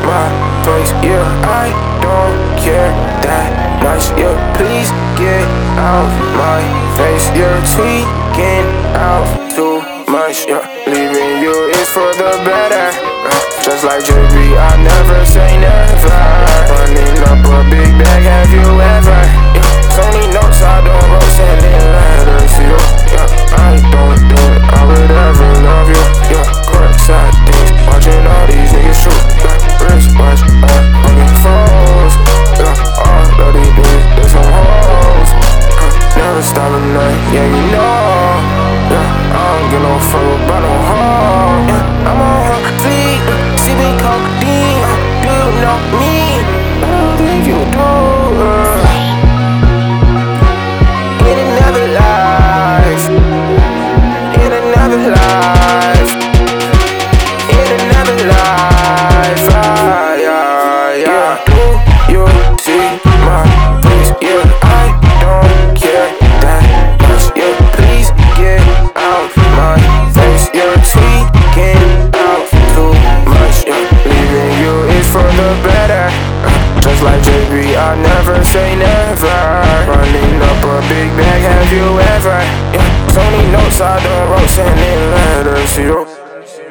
my face. Yeah, I don't care that much. Yeah, please get out my face. You're tweaking out too much. Yeah, leaving you is for the better. Just like JB, I never say never. Running up a big bag, have you ever? Yeah, Tony notes, I don't wrote sending letters to you. Yeah, I don't think I would ever love you. Yeah, courtside things, watching all these niggas shoot. Yeah, wristwatch, fucking foes. Yeah, all of these niggas, they some hoes. Never stop at night, yeah, you know. Yeah, I don't give no fuck about no hoe. Yeah, I'm on her feet, sipping codeine. Do you know me? I don't think you do. In another life, in another life, in another life. Yeah. Do you see my face? Yeah, I don't care that much. Yeah, please get out my face. You're tweaking out too much. Yeah, leaving you is for the better. Just like JB, I never say never. Running up a big bag, have you ever? Yeah, Tony notes, I don't wrote sending letters to you.